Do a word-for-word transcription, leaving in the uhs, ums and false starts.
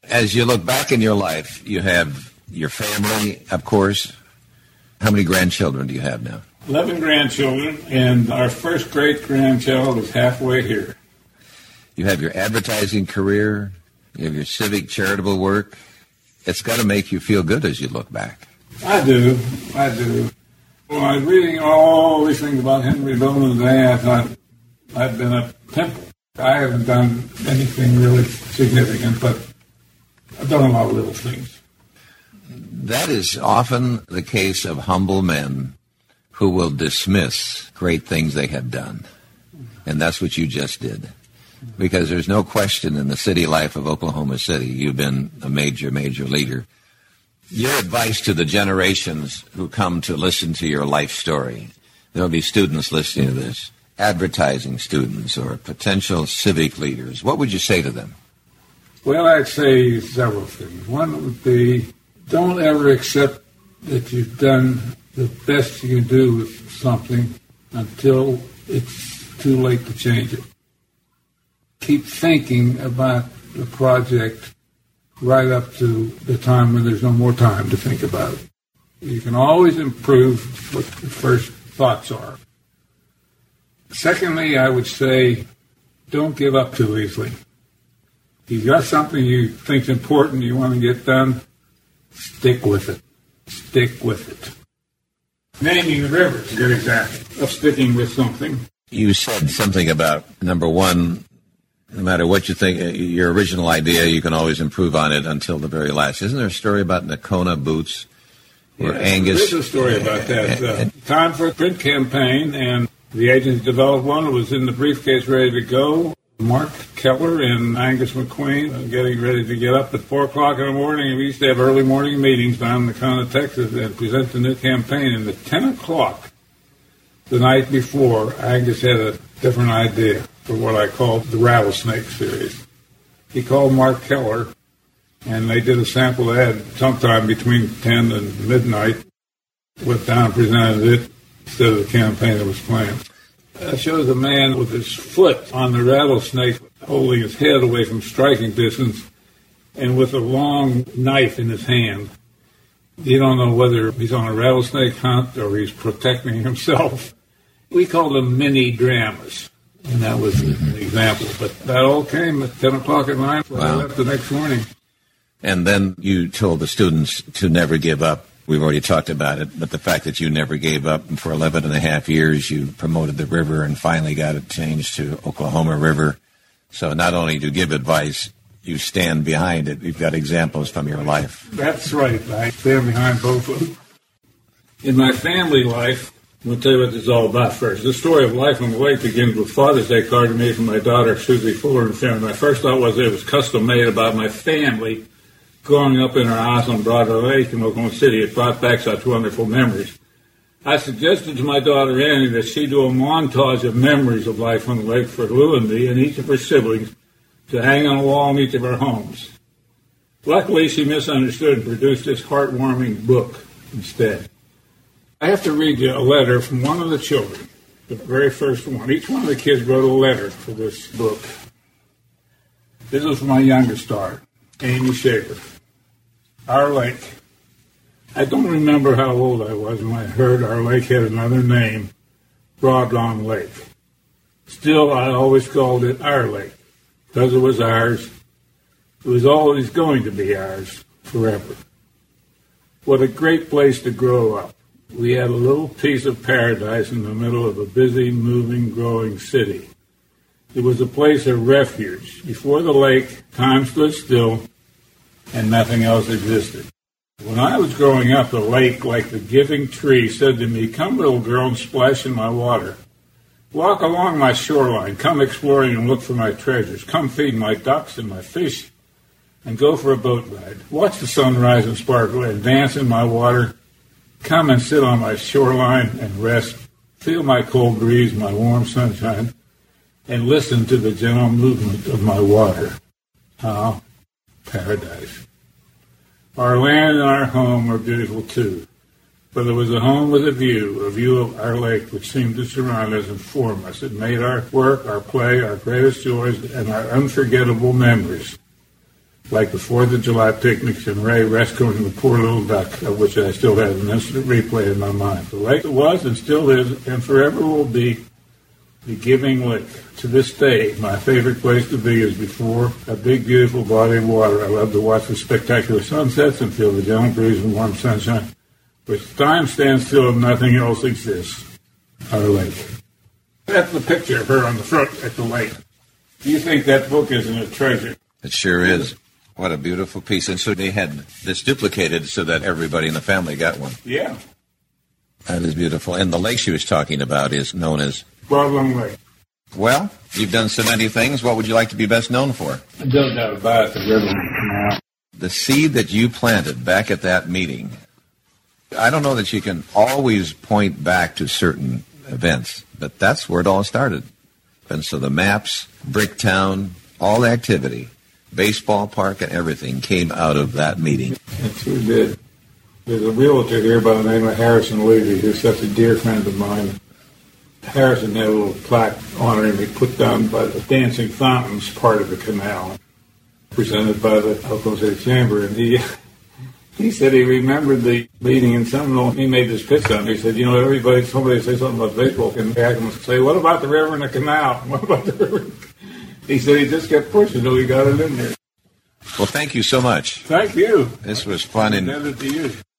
As you look back in your life, you have your family, of course. How many grandchildren do you have now? Eleven grandchildren, and our first great-grandchild is halfway here. You have your advertising career. You have your civic charitable work. It's got to make you feel good as you look back. I do. I do. When I was reading all these things about Henry Dolan today, I thought I've been a pimple. I haven't done anything really significant, but I've done a lot of little things. That is often the case of humble men who will dismiss great things they have done. And that's what you just did. Because there's no question in the city life of Oklahoma City, you've been a major, major leader. Your advice to the generations who come to listen to your life story, there will be students listening to this, advertising students or potential civic leaders, what would you say to them? Well, I'd say several things. One would be, don't ever accept that you've done the best you can do with something until it's too late to change it. Keep thinking about the project right up to the time when there's no more time to think about it. You can always improve what the first thoughts are. Secondly, I would say, don't give up too easily. If you've got something you think's important, you want to get done, stick with it. Stick with it. Naming the river is a good example of sticking with something. You said something about, number one, no matter what you think, your original idea, you can always improve on it until the very last. Isn't there a story about Nakona Boots? Where yeah, Angus... There's a story about that. Uh, time for a print campaign, and the agency developed one. It was in the briefcase ready to go. Mark Keller and Angus McQueen uh, getting ready to get up at four o'clock in the morning. And we used to have early morning meetings down in Nakona, Texas, and present the new campaign. And at ten o'clock the night before, Angus had a different idea for what I called the Rattlesnake series. He called Mark Keller, and they did a sample ad sometime between ten and midnight, went down and presented it instead of the campaign that was planned. That shows a man with his foot on the rattlesnake, holding his head away from striking distance, and with a long knife in his hand. You don't know whether he's on a rattlesnake hunt or he's protecting himself. We called them mini-dramas, and that was an example. But that all came at ten o'clock at night when I left the next morning. And then you told the students to never give up. We've already talked about it, but the fact that you never gave up, and for eleven and a half years you promoted the river and finally got it changed to Oklahoma River. So not only do you give advice, you stand behind it. You've got examples from your life. That's right. I stand behind both of them. In my family life, I'm going to tell you what this is all about first. The story of life on the lake begins with Father's Day card to me from my daughter, Susie Fuller, and family. My first thought was it was custom made about my family growing up in our house on Broadway Lake in Oklahoma City. It brought back such wonderful memories. I suggested to my daughter Annie that she do a montage of memories of life on the lake for Lou and me and each of her siblings to hang on a wall in each of our homes. Luckily, she misunderstood and produced this heartwarming book instead. I have to read you a letter from one of the children, the very first one. Each one of the kids wrote a letter for this book. This is from my youngest daughter, Amy Shaver. Our Lake. I don't remember how old I was when I heard our lake had another name, Broad Lawn Lake. Still, I always called it our lake, because it was ours. It was always going to be ours, forever. What a great place to grow up. We had a little piece of paradise in the middle of a busy, moving, growing city. It was a place of refuge. Before the lake, time stood still, and nothing else existed. When I was growing up, the lake, like the giving tree, said to me, "Come, little girl, and splash in my water. Walk along my shoreline. Come exploring and look for my treasures. Come feed my ducks and my fish, and go for a boat ride. Watch the sun rise and sparkle and dance in my water. Come and sit on my shoreline and rest. Feel my cold breeze, my warm sunshine, and listen to the gentle movement of my water." Ah, paradise. Our land and our home are beautiful too, but it was a home with a view, a view of our lake which seemed to surround us and form us. It made our work, our play, our greatest joys, and our unforgettable memories. like the Fourth of July picnics and Ray rescuing the poor little duck, of which I still have an instant replay in my mind. The lake was and still is and forever will be the Giving Lick. To this day, my favorite place to be is before a big, beautiful body of water. I love to watch the spectacular sunsets and feel the gentle breeze and warm sunshine. But time stands still and nothing else exists. Our lake. That's the picture of her on the front at the lake. Do you think that book isn't a treasure? It sure is. What a beautiful piece. And so they had this duplicated so that everybody in the family got one. Yeah. That is beautiful. And the lake she was talking about is known as Broadland Lake. Well, you've done so many things. What would you like to be best known for? No doubt about it, the river canal. The seed that you planted back at that meeting. I don't know that you can always point back to certain events, but that's where it all started. And so the maps, Bricktown, all the activity, baseball park and everything came out of that meeting. It sure did. There's a realtor here by the name of Harrison Levy, who's such a dear friend of mine. Harrison had a little plaque honoring me put down by the Dancing Fountains part of the canal, presented by the Oklahoma City Chamber. And he he said he remembered the meeting in Seminole. He made this pitch on it. He said, you know, everybody, somebody say something about baseball, can back and say, what about the river and the canal? What about the river? He said he just kept pushing until he got it in there. Well, thank you so much. Thank you. This was fun. And to you.